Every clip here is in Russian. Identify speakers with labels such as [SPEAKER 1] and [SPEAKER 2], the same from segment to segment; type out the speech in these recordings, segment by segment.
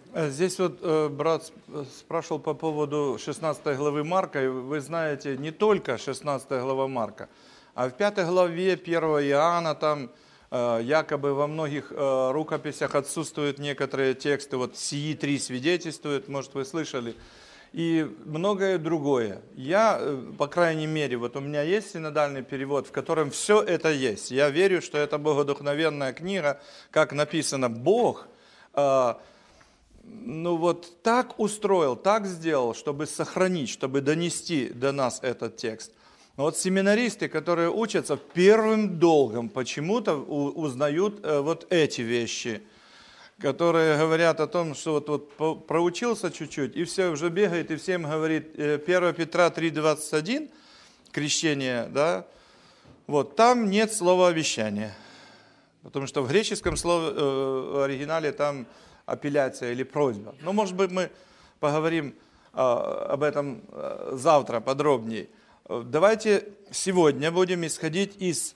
[SPEAKER 1] Здесь вот брат спрашивал по поводу 16 главы Марка. И вы знаете, не только 16 глава Марка, а в 5 главе 1 Иоанна там якобы во многих рукописях отсутствуют некоторые тексты. Вот сии 3 свидетельствуют, может вы слышали. И многое другое. Я, по крайней мере, вот у меня есть синодальный перевод, в котором все это есть. Я верю, что это богодухновенная книга, как написано, Бог вот так устроил, так сделал, чтобы сохранить, чтобы донести до нас этот текст. Но вот семинаристы, которые учатся, первым долгом почему-то узнают вот эти вещи, которые говорят о том, что вот проучился чуть-чуть, и все, уже бегает, и всем говорит 1 Петра 3,21, крещение, да, вот там нет слова обещания. Потому что в греческом оригинале там апелляция или просьба. Но, может быть, мы поговорим об этом завтра подробнее. Давайте сегодня будем исходить из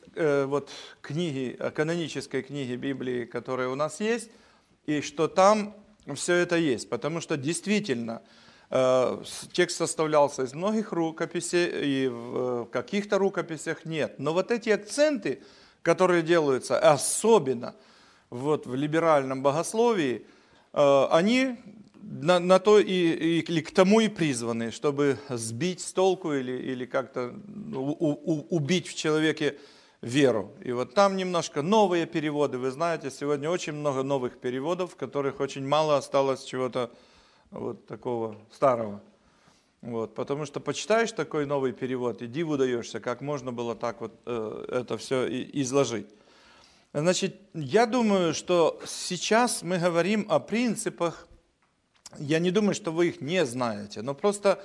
[SPEAKER 1] книги, канонической книги Библии, которая у нас есть, и что там все это есть. Потому что действительно текст составлялся из многих рукописей, и в каких-то рукописях нет. Но вот эти акценты, которые делаются особенно вот в либеральном богословии, они на то или к тому и призваны, чтобы сбить с толку или как-то убить в человеке веру. И вот там немножко новые переводы. Вы знаете, сегодня очень много новых переводов, в которых очень мало осталось чего-то вот такого старого. Вот, потому что почитаешь такой новый перевод, и диву даешься, как можно было так вот это все изложить. Значит, я думаю, что сейчас мы говорим о принципах, я не думаю, что вы их не знаете, но просто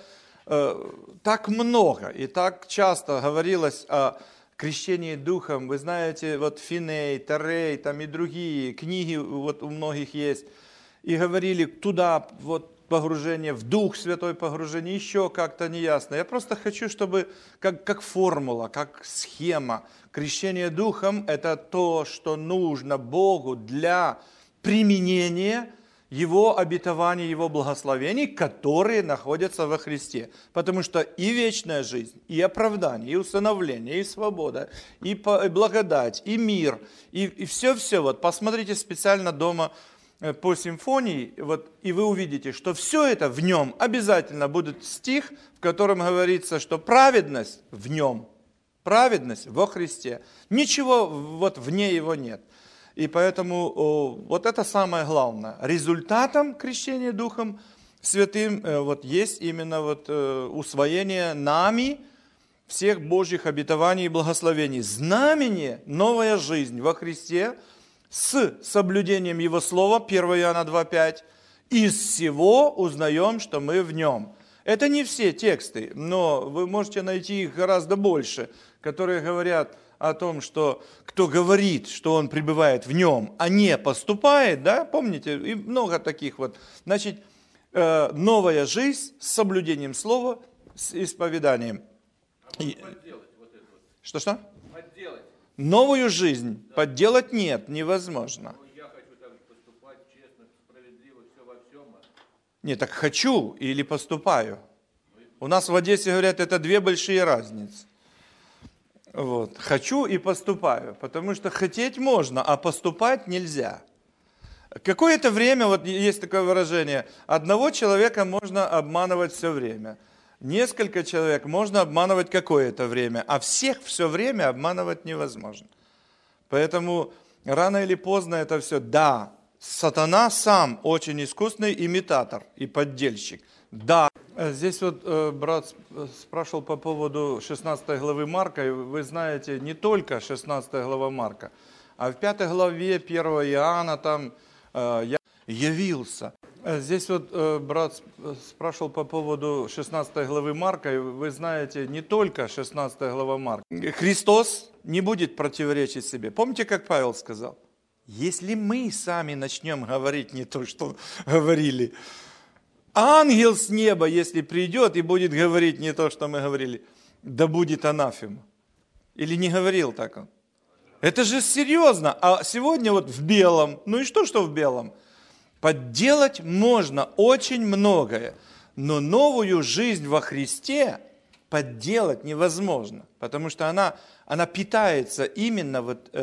[SPEAKER 1] так много и так часто говорилось о крещении Духом. Вы знаете, вот Финей, Тарей, там и другие книги вот у многих есть, и говорили туда вот погружение, в Дух Святой погружение, еще как-то неясно. Я просто хочу, чтобы как формула, как схема, крещение Духом – это то, что нужно Богу для применения Его обетований, Его благословений, которые находятся во Христе. Потому что и вечная жизнь, и оправдание, и усыновление, и свобода, и благодать, и мир, и все-все. Вот посмотрите специально дома по симфонии, вот, и вы увидите, что все это в нем обязательно будет стих, в котором говорится, что праведность в нем, праведность во Христе. Ничего вот вне его нет. И поэтому вот это самое главное. Результатом крещения Духом Святым вот есть именно вот усвоение нами всех Божьих обетований и благословений. Знамение, новая жизнь во Христе с соблюдением Его Слова, 1 Иоанна 2,5. Из всего узнаем, что мы в Нем. Это не все тексты, но вы можете найти их гораздо больше, которые говорят о том, что кто говорит, что он пребывает в нем, а не поступает, да, помните, и много таких вот. Значит, новая жизнь с соблюдением слова, с исповеданием. Что?
[SPEAKER 2] Подделать.
[SPEAKER 1] Новую жизнь подделать нет, невозможно.
[SPEAKER 2] Я хочу так поступать честно, справедливо, все во всем.
[SPEAKER 1] Нет, так хочу или поступаю. У нас в Одессе говорят, это две большие разницы. Вот. Хочу и поступаю, потому что хотеть можно, а поступать нельзя. Какое-то время, вот есть такое выражение, одного человека можно обманывать все время. Несколько человек можно обманывать какое-то время, а всех все время обманывать невозможно. Поэтому рано или поздно это все, да, сатана сам очень искусный имитатор и поддельщик. Да. Здесь вот брат спрашивал по поводу 16 главы Марка. И вы знаете, не только 16 глава Марка, а в 5 главе 1 Иоанна там явился. Здесь вот брат спрашивал по поводу 16 главы Марка. И вы знаете, не только 16 глава Марка. Христос не будет противоречить себе. Помните, как Павел сказал? Если мы сами начнем говорить не то, что говорили, ангел с неба, если придет и будет говорить не то, что мы говорили, да будет анафема. Или не говорил так он? Это же серьезно. А сегодня вот в белом, ну и что в белом? Подделать можно очень многое, но новую жизнь во Христе подделать невозможно, потому что она питается именно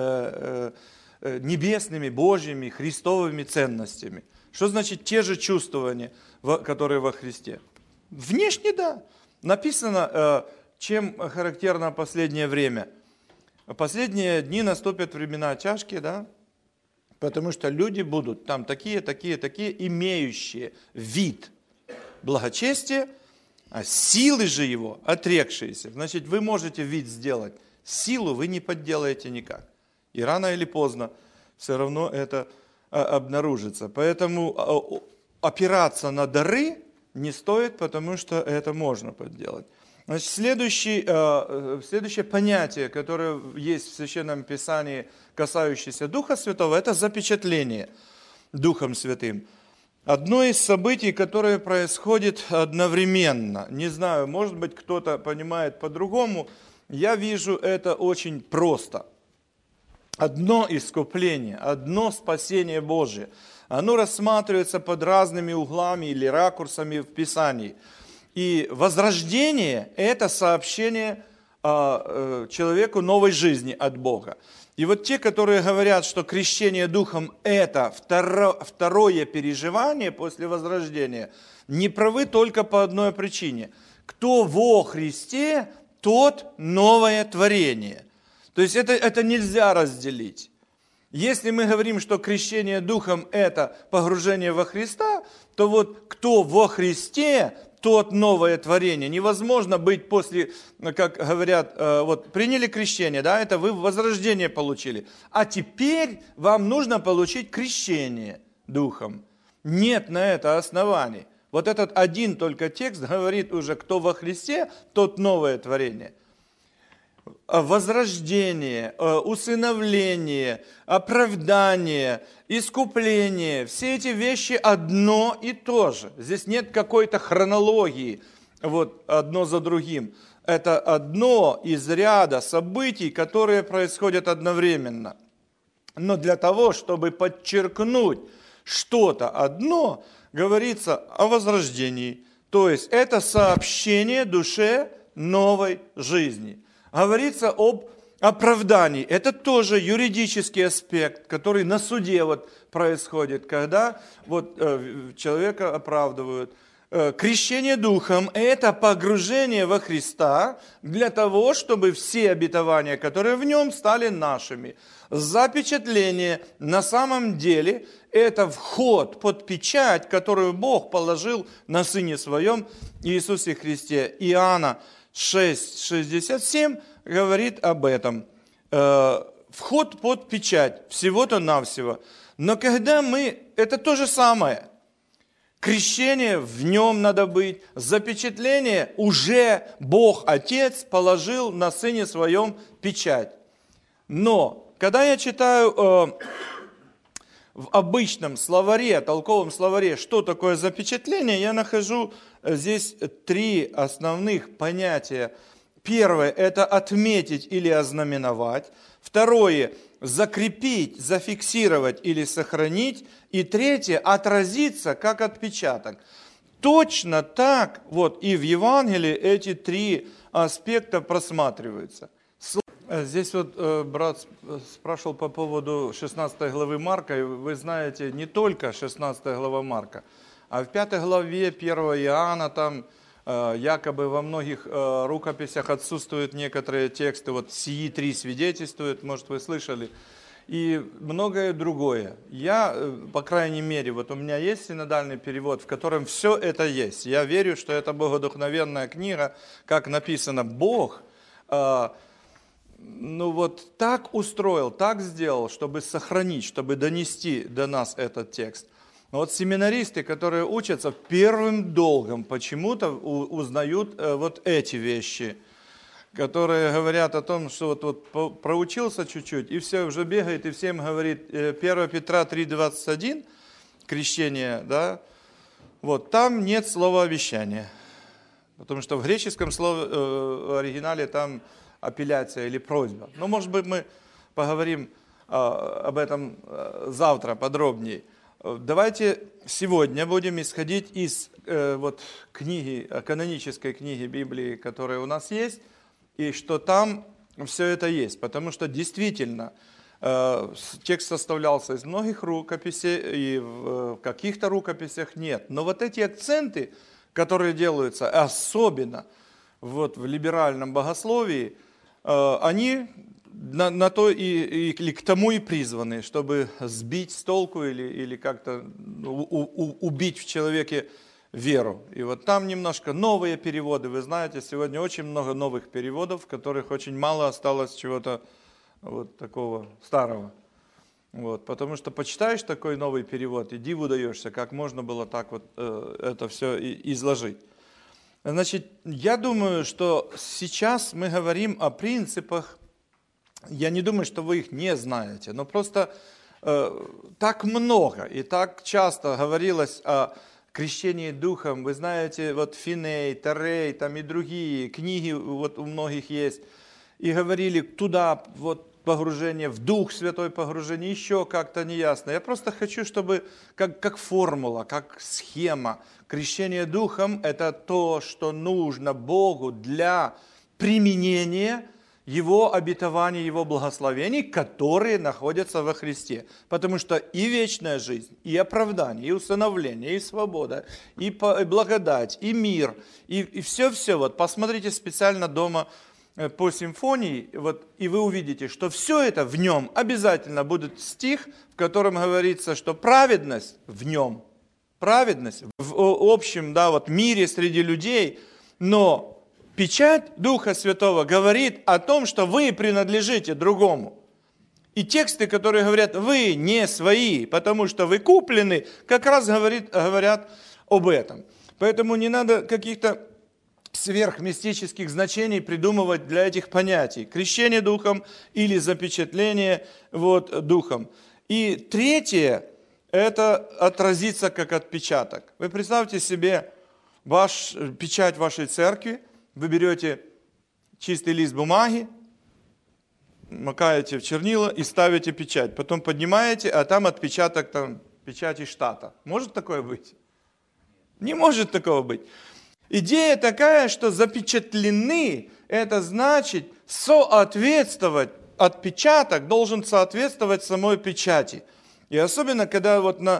[SPEAKER 1] небесными, Божьими, Христовыми ценностями. Что значит те же чувствования, которые во Христе? Внешне, да. Написано, чем характерно последнее время. Последние дни наступят времена тяжкие, да? Потому что люди будут там такие, имеющие вид благочестия, а силы же его отрекшиеся. Значит, вы можете вид сделать, силу вы не подделаете никак. И рано или поздно все равно это обнаружится. Поэтому опираться на дары не стоит, потому что это можно подделать. Значит, следующее понятие, которое есть в Священном Писании, касающееся Духа Святого, это запечатление Духом Святым. Одно из событий, которое происходит одновременно. Не знаю, может быть, кто-то понимает по-другому. Я вижу это очень просто. Одно искупление, одно спасение Божие. Оно рассматривается под разными углами или ракурсами в Писании. И возрождение – это сообщение человеку новой жизни от Бога. И вот те, которые говорят, что крещение Духом – это второе переживание после возрождения, не правы только по одной причине. Кто во Христе, тот новое творение. То есть это нельзя разделить. Если мы говорим, что крещение Духом – это погружение во Христа, то вот кто во Христе, тот новое творение. Невозможно быть после, как говорят, вот приняли крещение, да, это вы возрождение получили. А теперь вам нужно получить крещение Духом. Нет на это оснований. Вот этот один только текст говорит уже, кто во Христе, тот новое творение. Возрождение, усыновление, оправдание, искупление, все эти вещи одно и то же. Здесь нет какой-то хронологии, вот одно за другим. Это одно из ряда событий, которые происходят одновременно. Но для того, чтобы подчеркнуть что-то одно, говорится о возрождении. То есть это сообщение душе новой жизни. Говорится об оправдании. Это тоже юридический аспект, который на суде вот происходит, когда вот человека оправдывают. Крещение Духом – это погружение во Христа для того, чтобы все обетования, которые в нем, стали нашими. Запечатление на самом деле – это вход под печать, которую Бог положил на Сыне Своем Иисусе Христе. Иоанна 6:67 говорит об этом. Вход под печать, всего-то навсего. Но когда это то же самое. Крещение, в нем надо быть. Запечатление, уже Бог Отец положил на Сыне Своем печать. Но, когда я читаю в обычном словаре, толковом словаре, что такое запечатление, я нахожу здесь три основных понятия. Первое – это отметить или ознаменовать. Второе – закрепить, зафиксировать или сохранить. И третье – отразиться как отпечаток. Точно так вот и в Евангелии эти три аспекта просматриваются. Здесь вот брат спрашивал по поводу 16 главы Марка. Вы знаете, не только 16 глава Марка, а в 5 главе 1 Иоанна там якобы во многих рукописях отсутствуют некоторые тексты. Вот сии три свидетельствуют, может вы слышали. И многое другое. Я, по крайней мере, вот у меня есть синодальный перевод, в котором все это есть. Я верю, что это богодухновенная книга, как написано, Бог так устроил, так сделал, чтобы сохранить, чтобы донести до нас этот текст. Но вот семинаристы, которые учатся первым долгом, почему-то узнают вот эти вещи, которые говорят о том, что вот проучился чуть-чуть, и все, уже бегает, и всем говорит 1 Петра 3:21, крещение, да, вот, там нет слова обещания. Потому что в греческом оригинале там апелляция или просьба. Но, может быть, мы поговорим об этом завтра подробнее. Давайте сегодня будем исходить из вот книги, канонической книги Библии, которая у нас есть, и что там все это есть. Потому что действительно текст составлялся из многих рукописей, и в каких-то рукописях нет. Но вот эти акценты, которые делаются особенно вот в либеральном богословии, они на то и к тому и призваны, чтобы сбить с толку или как-то убить в человеке веру. И вот там немножко новые переводы. Вы знаете, сегодня очень много новых переводов, в которых очень мало осталось чего-то вот такого старого. Вот, потому что почитаешь такой новый перевод, и диву даешься, как можно было так вот это все изложить. Значит, я думаю, что сейчас мы говорим о принципах. Я не думаю, что вы их не знаете, но просто так много и так часто говорилось о крещении Духом. Вы знаете, вот Финей, Тарей, там и другие книги вот у многих есть. И говорили туда, вот погружение в Дух Святой, погружение, еще как-то неясно. Я просто хочу, чтобы как формула, как схема. Крещение Духом – это то, что нужно Богу для применения Его обетований, Его благословений, которые находятся во Христе. Потому что и вечная жизнь, и оправдание, и усыновление, и свобода, и благодать, и мир, и все-все. Вот посмотрите специально дома по симфонии, вот, и вы увидите, что все это в нем обязательно будет стих, в котором говорится, что праведность в нем, праведность в общем, да, вот мире среди людей, но печать Духа Святого говорит о том, что вы принадлежите другому. И тексты, которые говорят, вы не свои, потому что вы куплены, как раз говорят об этом. Поэтому не надо каких-то сверхмистических значений придумывать для этих понятий. Крещение Духом или запечатление вот, Духом. И третье, это отразится как отпечаток. Вы представьте себе печать вашей церкви. Вы берете чистый лист бумаги, макаете в чернила и ставите печать. Потом поднимаете, а там отпечаток печати штата. Может такое быть? Не может такого быть. Идея такая, что запечатлены, это значит соответствовать, отпечаток должен соответствовать самой печати. И особенно, когда вот на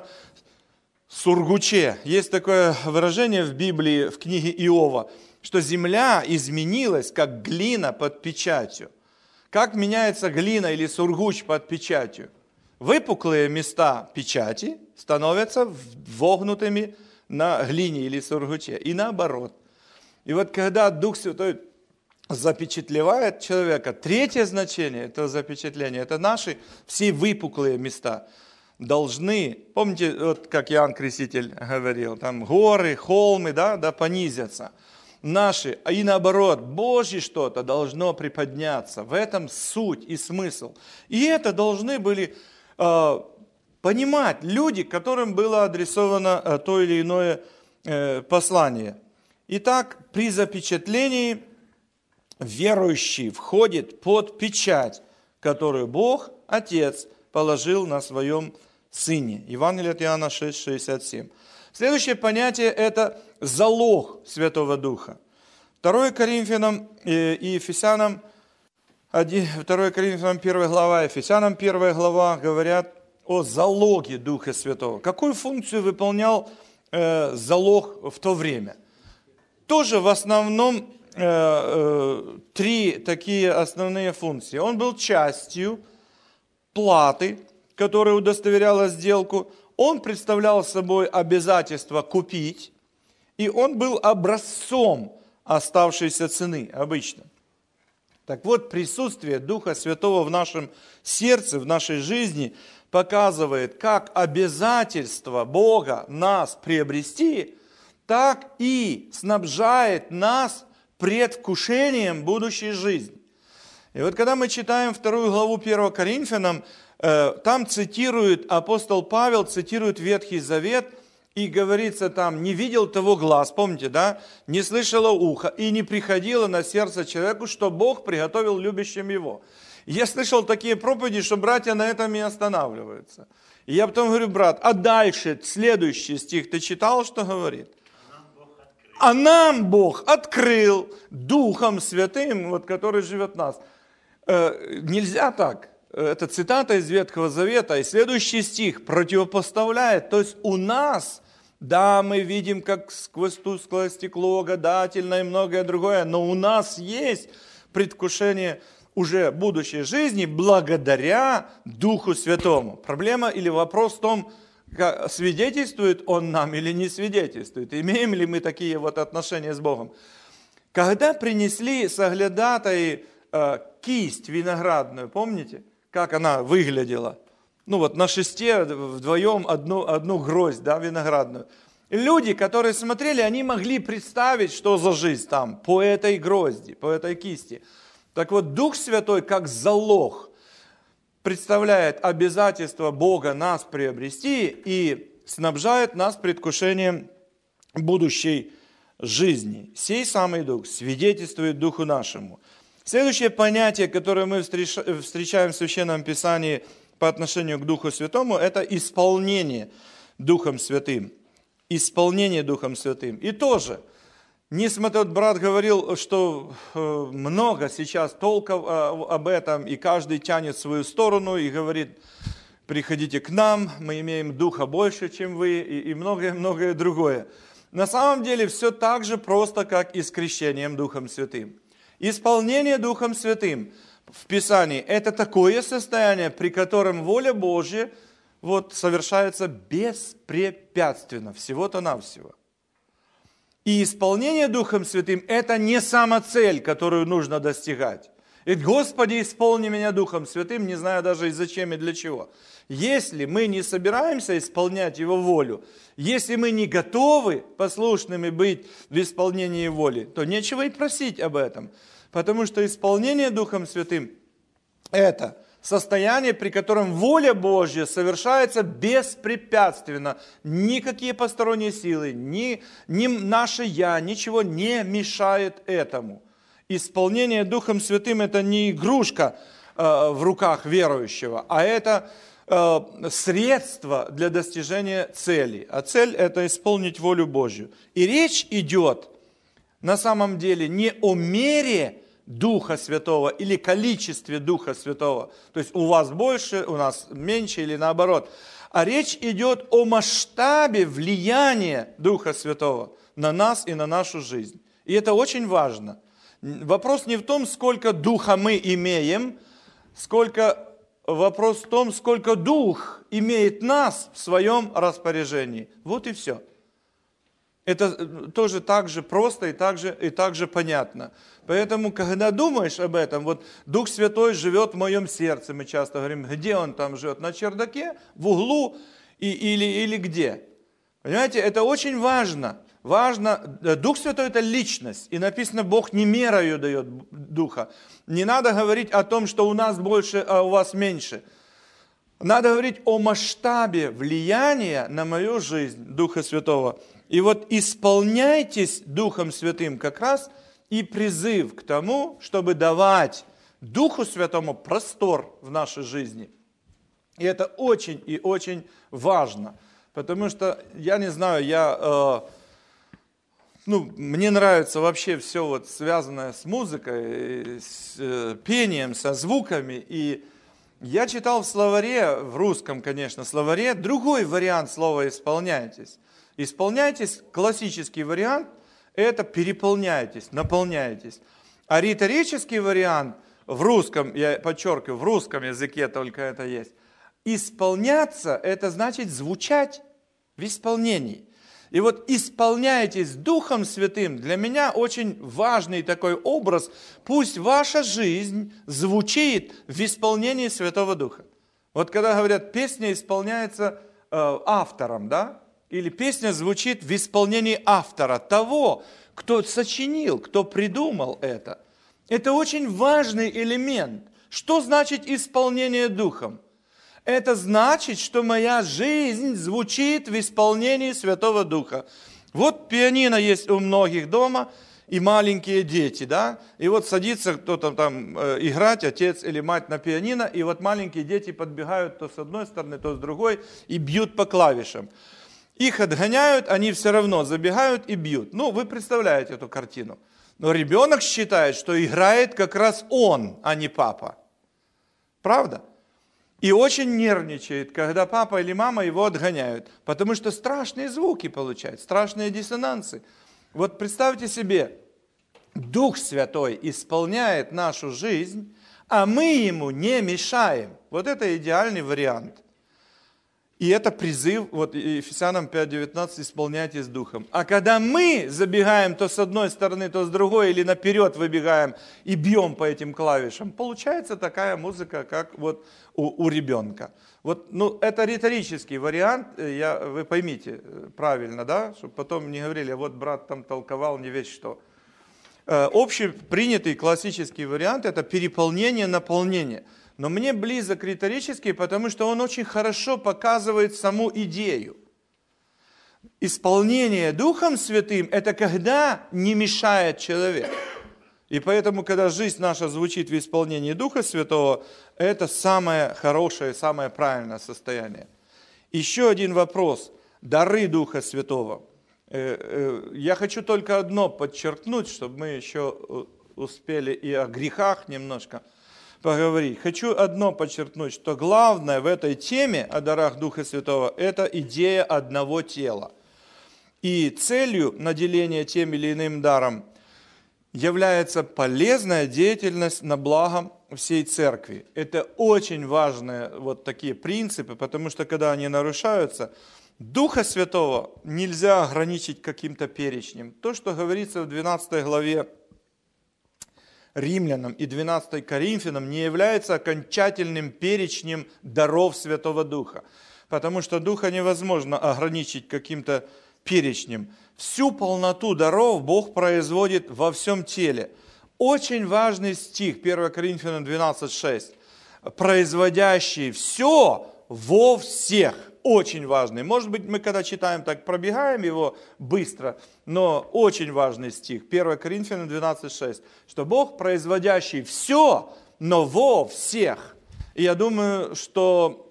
[SPEAKER 1] сургуче, есть такое выражение в Библии, в книге Иова, что земля изменилась, как глина под печатью. Как меняется глина или сургуч под печатью? Выпуклые места печати становятся вогнутыми на глине или сургуче. И наоборот. И вот когда Дух Святой запечатлевает человека, третье значение этого запечатления, это наши все выпуклые места должны, помните, вот как Иоанн Креститель говорил, там горы, холмы, да понизятся. Наши, и наоборот, Божье что-то должно приподняться. В этом суть и смысл. И это должны были понимать люди, которым было адресовано то или иное послание. Итак, при запечатлении верующий входит под печать, которую Бог, Отец, положил на своем Сыне. Евангелие от Иоанна 6:67. Следующее понятие – это залог Святого Духа. 2 Коринфянам и Ефесянам, 2 Коринфянам 1 глава, Ефесянам 1 глава говорят о залоге Духа Святого. Какую функцию выполнял залог в то время? Тоже в основном три такие основные функции. Он был частью платы, которая удостоверяла сделку. Он представлял собой обязательство купить, и он был образцом оставшейся цены обычно. Так вот, присутствие Духа Святого в нашем сердце, в нашей жизни показывает, как обязательство Бога нас приобрести, так и снабжает нас предвкушением будущей жизни. И вот когда мы читаем 2 главу 1 Коринфянам, там цитирует апостол Павел, цитирует Ветхий Завет, и говорится там, не видел того глаз, помните, да? Не слышало ухо, и не приходило на сердце человеку, что Бог приготовил любящим его. Я слышал такие проповеди, что братья на этом и останавливаются. И я потом говорю: брат, а дальше, следующий стих, ты читал, что говорит? А нам Бог открыл Духом Святым, вот, который живет в нас. Нельзя так. Это цитата из Ветхого Завета, и следующий стих противопоставляет. То есть у нас, да, мы видим, как сквозь тусклое стекло, гадательное и многое другое, но у нас есть предвкушение уже будущей жизни благодаря Духу Святому. Проблема или вопрос в том, свидетельствует Он нам или не свидетельствует. Имеем ли мы такие вот отношения с Богом? Когда принесли соглядатаи кисть виноградную, помните, как она выглядела? Ну вот на шесте вдвоем одну гроздь, да, виноградную. Люди, которые смотрели, они могли представить, что за жизнь там по этой грозди, по этой кисти. Так вот, Дух Святой как залог представляет обязательство Бога нас приобрести и снабжает нас предвкушением будущей жизни. Сей самый Дух свидетельствует Духу нашему. Следующее понятие, которое мы встречаем в Священном Писании по отношению к Духу Святому, это исполнение Духом Святым. Исполнение Духом Святым. И тоже, несмотря, брат говорил, что много сейчас толков об этом, и каждый тянет в свою сторону и говорит: приходите к нам, мы имеем Духа больше, чем вы, и многое-многое другое. На самом деле все так же просто, как и с крещением Духом Святым. Исполнение Духом Святым в Писании – это такое состояние, при котором воля Божья вот совершается беспрепятственно, всего-то навсего. И исполнение Духом Святым – это не самоцель, которую нужно достигать. И Господи, исполни меня Духом Святым, не знаю даже и зачем, и для чего. Если мы не собираемся исполнять Его волю, если мы не готовы послушными быть в исполнении воли, то нечего и просить об этом. Потому что исполнение Духом Святым – это состояние, при котором воля Божья совершается беспрепятственно. Никакие посторонние силы, ни наше «я», ничего не мешает этому. Исполнение Духом Святым – это не игрушка в руках верующего, а это средство для достижения цели. А цель – это исполнить волю Божью. И речь идет на самом деле не о мере Духа Святого или количестве Духа Святого, то есть у вас больше, у нас меньше или наоборот, а речь идет о масштабе влияния Духа Святого на нас и на нашу жизнь. И это очень важно. Вопрос не в том, сколько Духа мы имеем, вопрос в том, сколько Дух имеет нас в своем распоряжении. Вот и все. Это тоже так же просто и так же понятно. Поэтому, когда думаешь об этом, вот Дух Святой живет в моем сердце, мы часто говорим, где Он там живет? На чердаке, в углу или где? Понимаете, это очень важно. Дух Святой – это личность. И написано, Бог не мерою дает Духа. Не надо говорить о том, что у нас больше, а у вас меньше. Надо говорить о масштабе влияния на мою жизнь Духа Святого. И вот исполняйтесь Духом Святым как раз и призыв к тому, чтобы давать Духу Святому простор в нашей жизни. И это очень и очень важно. Потому что, я не знаю, мне нравится вообще все вот связанное с музыкой, с пением, со звуками. И я читал в словаре, в русском, конечно, словаре, другой вариант слова «исполняйтесь». Исполняйтесь, классический вариант, это переполняйтесь, наполняйтесь. А риторический вариант в русском, я подчеркиваю, в русском языке только это есть. Исполняться – это значит звучать в исполнении. И вот исполняйтесь Духом Святым, для меня очень важный такой образ. Пусть ваша жизнь звучит в исполнении Святого Духа. Вот когда говорят, песня исполняется автором, да? Или песня звучит в исполнении автора, того, кто сочинил, кто придумал это. Это очень важный элемент. Что значит исполнение Духом? Это значит, что моя жизнь звучит в исполнении Святого Духа. Вот пианино есть у многих дома, и маленькие дети, да, и вот садится кто-то там играть, отец или мать на пианино, и вот маленькие дети подбегают то с одной стороны, то с другой и бьют по клавишам. Их отгоняют, они все равно забегают и бьют. Ну, вы представляете эту картину. Но ребенок считает, что играет как раз он, а не папа. Правда? И очень нервничает, когда папа или мама его отгоняют, потому что страшные звуки получают, страшные диссонансы. Вот представьте себе, Дух Святой исполняет нашу жизнь, а мы ему не мешаем. Вот это идеальный вариант. И это призыв, вот Ефесянам 5:19, исполняйтесь Духом. А когда мы забегаем то с одной стороны, то с другой, или наперед выбегаем и бьем по этим клавишам, получается такая музыка, как вот у ребенка. Вот, ну, это риторический вариант, вы поймите правильно, да, чтобы потом не говорили, вот брат там толковал не весь что. Общепринятый классический вариант – это переполнение, наполнение. Но мне близок риторический, потому что он очень хорошо показывает саму идею. Исполнение Духом Святым – это когда не мешает человек. И поэтому, когда жизнь наша звучит в исполнении Духа Святого, это самое хорошее, самое правильное состояние. Еще один вопрос. Дары Духа Святого. Я хочу только одно подчеркнуть, чтобы мы еще успели и о грехах немножко поговорить. Хочу одно подчеркнуть, что главное в этой теме о дарах Духа Святого – это идея одного тела. И целью наделения тем или иным даром является полезная деятельность на благо всей церкви. Это очень важные вот такие принципы, потому что когда они нарушаются, Духа Святого нельзя ограничить каким-то перечнем. То, что говорится в 12 главе Римлянам и 12 Коринфянам, не является окончательным перечнем даров Святого Духа. Потому что Духа невозможно ограничить каким-то перечнем. Всю полноту даров Бог производит во всем теле. Очень важный стих, 1 Коринфянам 12:6. Производящий все во всех. Очень важный. Может быть, мы когда читаем, так пробегаем его быстро, но очень важный стих. 1 Коринфянам 12:6. Что Бог производящий все, но во всех. И я думаю, что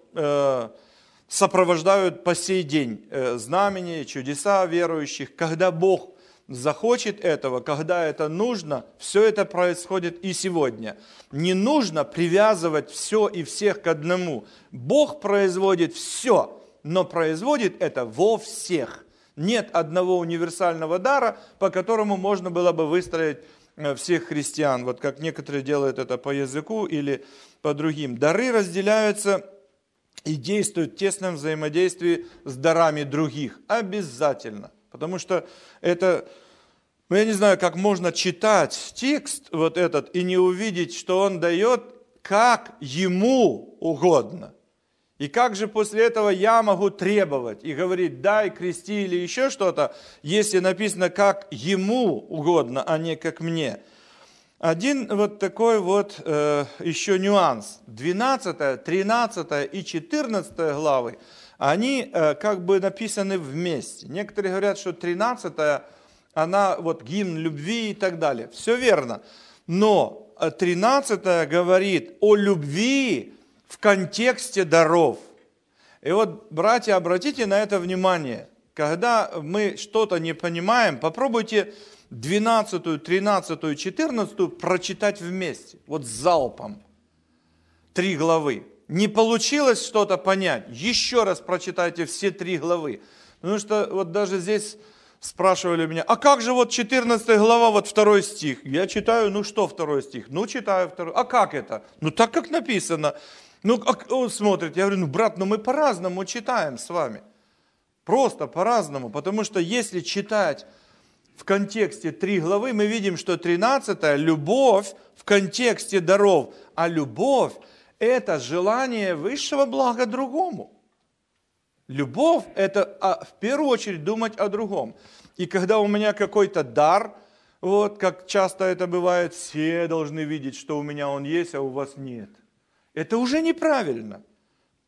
[SPEAKER 1] сопровождают по сей день знамения, чудеса верующих. Когда Бог захочет этого, когда это нужно, все это происходит и сегодня. Не нужно привязывать все и всех к одному. Бог производит все, но производит это во всех. Нет одного универсального дара, по которому можно было бы выстроить всех христиан. Вот как некоторые делают это по языку или по другим. Дары разделяются и действуют в тесном взаимодействии с дарами других. Обязательно. Потому что это, я не знаю, как можно читать текст вот этот и не увидеть, что он дает, как ему угодно. И как же после этого я могу требовать и говорить, дай, крести или еще что-то, если написано, как ему угодно, а не как мне. Один вот такой вот еще нюанс. 12, 13 и 14 главы, они как бы написаны вместе. Некоторые говорят, что 13, она вот гимн любви и так далее. Все верно. Но 13 говорит о любви в контексте даров. И вот, братья, обратите на это внимание. Когда мы что-то не понимаем, попробуйте 12, 13, 14 прочитать вместе. Вот залпом. 3 главы. Не получилось что-то понять, еще раз прочитайте все 3 главы. Потому что вот даже здесь спрашивали меня, а как же вот 14 глава, вот 2 стих? Я читаю, ну что 2 стих? Ну читаю 2. А как это? Ну так, как написано. Ну, он смотрит, я говорю, ну брат, ну мы по-разному читаем с вами. Просто по-разному. Потому что если читать в контексте 3 главы, мы видим, что 13 любовь в контексте даров. А любовь – это желание высшего блага другому. Любовь – это в первую очередь думать о другом. И когда у меня какой-то дар, вот как часто это бывает, все должны видеть, что у меня он есть, а у вас нет. Это уже неправильно.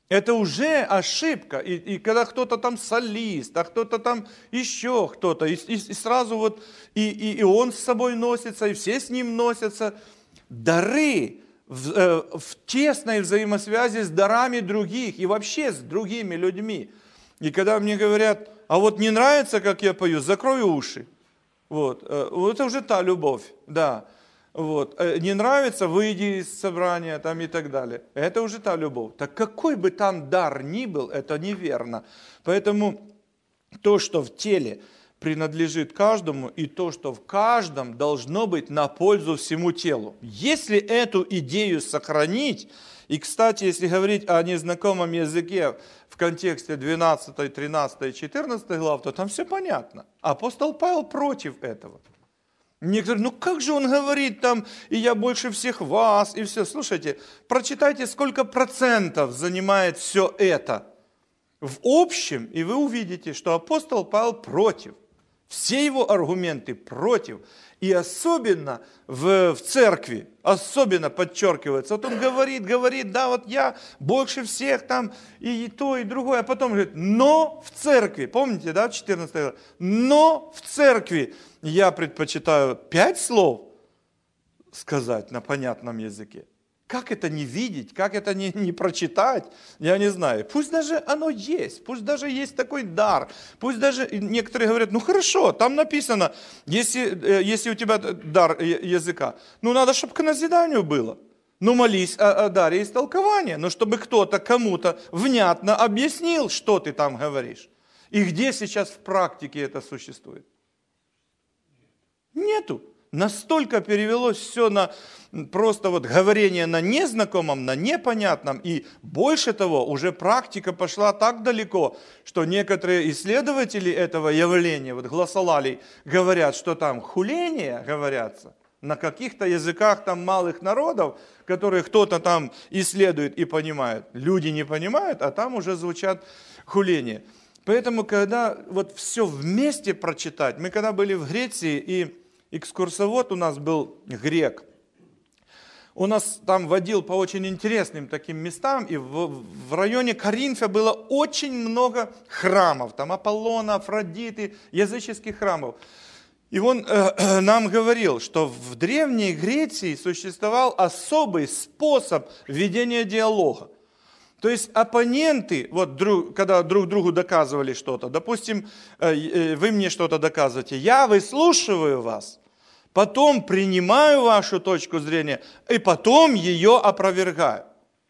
[SPEAKER 1] Это уже ошибка. И когда кто-то там солист, а кто-то там еще кто-то, и сразу вот и он с собой носится, и все с ним носятся. Дары в тесной взаимосвязи с дарами других и вообще с другими людьми. И когда мне говорят, а вот не нравится, как я пою, закрой уши. Вот это уже та любовь, да. Вот. Не нравится, выйди из собрания там, и так далее. Это уже та любовь. Так какой бы там дар ни был, это неверно. Поэтому то, что в теле принадлежит каждому, и то, что в каждом, должно быть на пользу всему телу. Если эту идею сохранить, и, кстати, если говорить о незнакомом языке в контексте 12, 13, 14 глав, то там все понятно. Апостол Павел против этого. Некоторые, ну как же он говорит там, и я больше всех вас, и все. Слушайте, прочитайте, сколько процентов занимает все это в общем, и вы увидите, что апостол Павел против. Все его аргументы против. И особенно в церкви, особенно подчеркивается. Вот он говорит, да, вот я больше всех там, и то, и другое. А потом говорит, но в церкви, помните, да, 14 глава, но в церкви я предпочитаю 5 слов сказать на понятном языке. Как это не видеть, как это не прочитать, я не знаю. Пусть даже оно есть, пусть даже есть такой дар. Пусть даже некоторые говорят, ну хорошо, там написано, если у тебя дар языка, ну надо, чтобы к назиданию было. Ну молись о даре истолкования, но чтобы кто-то кому-то внятно объяснил, что ты там говоришь. И где сейчас в практике это существует? Нету. Настолько перевелось все на просто вот говорение на незнакомом, на непонятном. И больше того, уже практика пошла так далеко, что некоторые исследователи этого явления, вот гласолалий, говорят, что там хуления говорятся на каких-то языках там малых народов, которые кто-то там исследует и понимает. Люди не понимают, а там уже звучат хуления. Поэтому, когда вот все вместе прочитать, мы когда были в Греции, и экскурсовод у нас был грек, он нас там водил по очень интересным таким местам, и в районе Коринфа было очень много храмов, там Аполлона, Афродиты, языческих храмов. И он нам говорил, что в Древней Греции существовал особый способ ведения диалога. То есть оппоненты, вот когда друг другу доказывали что-то, допустим, вы мне что-то доказываете, я выслушиваю вас, потом принимаю вашу точку зрения, и потом ее опровергаю.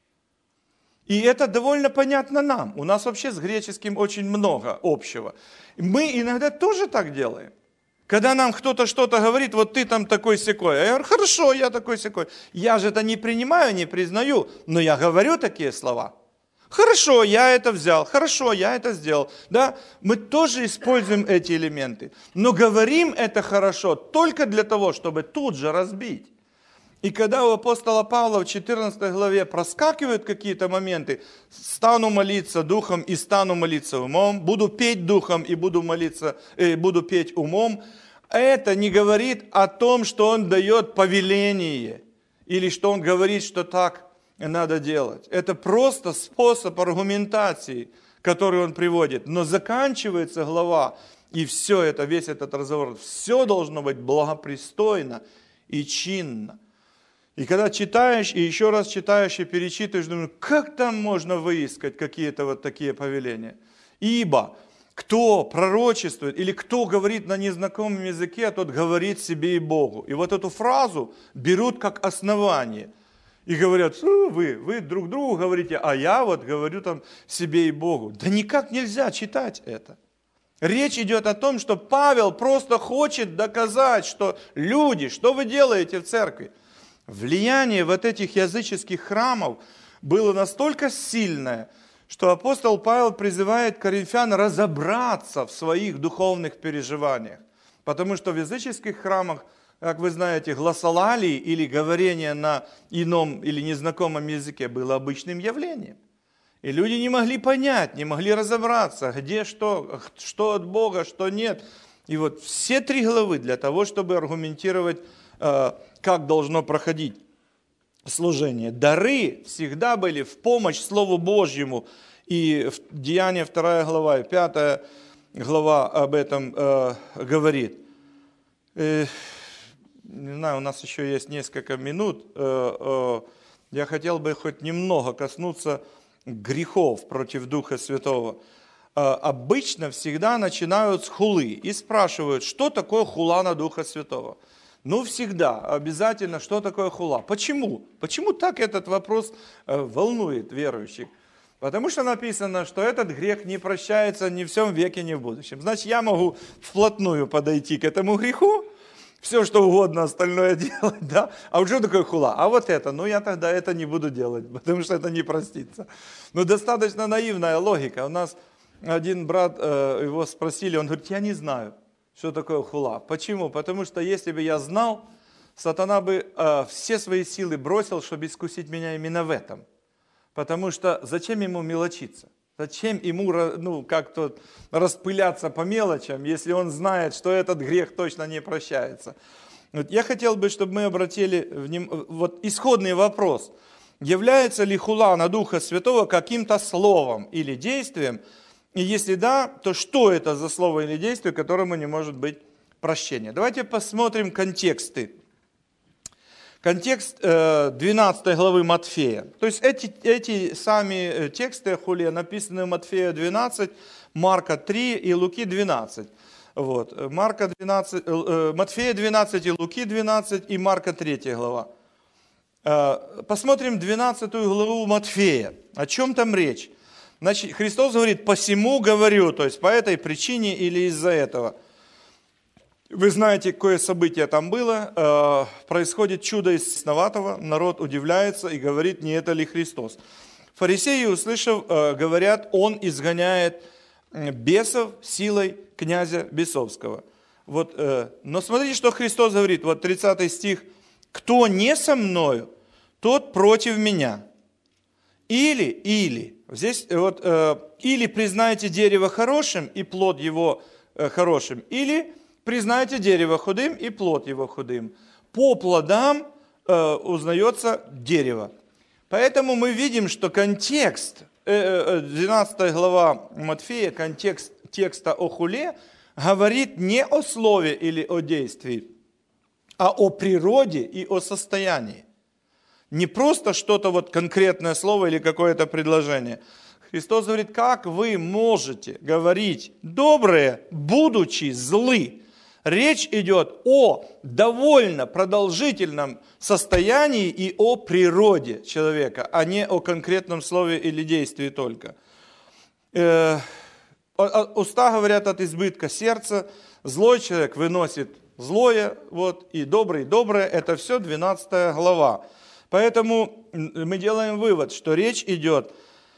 [SPEAKER 1] И это довольно понятно нам. У нас вообще с греческим очень много общего. Мы иногда тоже так делаем. Когда нам кто-то что-то говорит, вот ты там такой-сякой. А я говорю, хорошо, я такой-сякой. Я же это не принимаю, не признаю, но я говорю такие слова. Хорошо, я это взял, хорошо, я это сделал. Да? Мы тоже используем эти элементы. Но говорим это хорошо только для того, чтобы тут же разбить. И когда у апостола Павла в 14 главе проскакивают какие-то моменты, стану молиться духом и стану молиться умом, буду петь духом и буду петь умом, это не говорит о том, что он дает повеление, или что он говорит, что так надо делать. Это просто способ аргументации, который он приводит. Но заканчивается глава, и все это, весь этот разговор, все должно быть благопристойно и чинно. И когда читаешь, и еще раз читаешь, и перечитываешь, думаешь, как там можно выискать какие-то вот такие повеления? Ибо кто пророчествует, или кто говорит на незнакомом языке, тот говорит себе и Богу. И вот эту фразу берут как основание. И говорят, вы друг другу говорите, а я вот говорю там себе и Богу. Да никак нельзя читать это. Речь идет о том, что Павел просто хочет доказать, что люди, что вы делаете в церкви? Влияние вот этих языческих храмов было настолько сильное, что апостол Павел призывает коринфян разобраться в своих духовных переживаниях. Потому что в языческих храмах, как вы знаете, гласолалии или говорение на ином или незнакомом языке было обычным явлением. И люди не могли понять, не могли разобраться, где что от Бога, что нет. И вот все 3 главы для того, чтобы аргументировать, как должно проходить служения. Дары всегда были в помощь Слову Божьему. И Деяния 2 глава и 5 глава об этом говорит. Не знаю, у нас еще есть несколько минут. Я хотел бы хоть немного коснуться грехов против Духа Святого. Обычно всегда начинают с хулы и спрашивают, что такое хула на Духа Святого. Ну, всегда, обязательно, что такое хула. Почему? Почему так этот вопрос волнует верующих? Потому что написано, что этот грех не прощается ни в всем веке, ни в будущем. Значит, я могу вплотную подойти к этому греху, все, что угодно остальное делать, да? А вот что такое хула? А вот это, ну я тогда это не буду делать, потому что это не простится. Ну, достаточно наивная логика. У нас один брат, его спросили, он говорит, я не знаю, что такое хула. Почему? Потому что если бы я знал, сатана бы все свои силы бросил, чтобы искусить меня именно в этом. Потому что зачем ему мелочиться? Зачем ему как-то распыляться по мелочам, если он знает, что этот грех точно не прощается? Вот я хотел бы, чтобы мы обратили вот исходный вопрос. Является ли хула на Духа Святого каким-то словом или действием? И если да, то что это за слово или действие, которому не может быть прощения? Давайте посмотрим контексты. Контекст 12 главы Матфея. То есть эти сами тексты о хуле написаны в Матфея 12, Марка 3 и Луки 12. Вот. Матфея 12 и Луки 12 и Марка 3 глава. Посмотрим 12 главу Матфея. О чем там речь? Значит, Христос говорит, посему говорю, то есть по этой причине или из-за этого. Вы знаете, какое событие там было. Происходит чудо из бесноватого, народ удивляется и говорит, не это ли Христос. Фарисеи, услышав, говорят, он изгоняет бесов силой князя бесовского. Вот, но смотрите, что Христос говорит, вот 30 стих. Кто не со мною, тот против меня. Или, здесь вот, или признайте дерево хорошим и плод его хорошим, или признайте дерево худым и плод его худым. По плодам узнается дерево. Поэтому мы видим, что контекст, 12 глава Матфея, контекст текста о хуле, говорит не о слове или о действии, а о природе и о состоянии. Не просто что-то вот конкретное слово или какое-то предложение. Христос говорит, как вы можете говорить доброе, будучи злы? Речь идет о довольно продолжительном состоянии и о природе человека, а не о конкретном слове или действии только. Уста говорят от избытка сердца, злой человек выносит злое, вот, и добрый доброе, это все 12 глава. Поэтому мы делаем вывод, что речь идет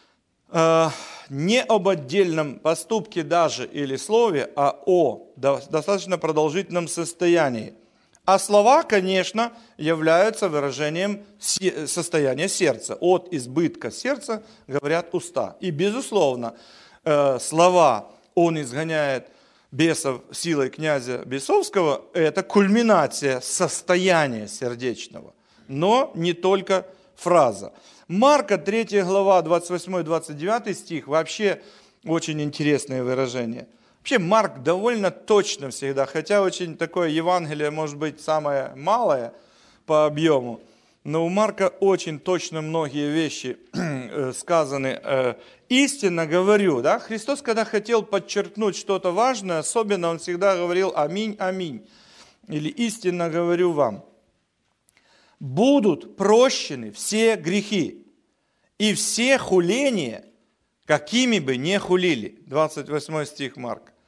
[SPEAKER 1] не об отдельном поступке даже или слове, а о достаточно продолжительном состоянии. А слова, конечно, являются выражением состояния сердца. От избытка сердца говорят уста. И, безусловно, слова «он изгоняет бесов силой князя бесовского» – это кульминация состояния сердечного. Но не только фраза. Марка 3 глава 28-29 стих вообще очень интересное выражение. Вообще Марк довольно точно всегда, хотя очень такое Евангелие может быть самое малое по объему, но у Марка очень точно многие вещи сказаны. Истинно говорю, да? Христос, когда хотел подчеркнуть что-то важное, особенно он всегда говорил аминь, аминь. Или истинно говорю вам. Будут прощены все грехи и все хуления, какими бы ни хулили. 28 стих Марка.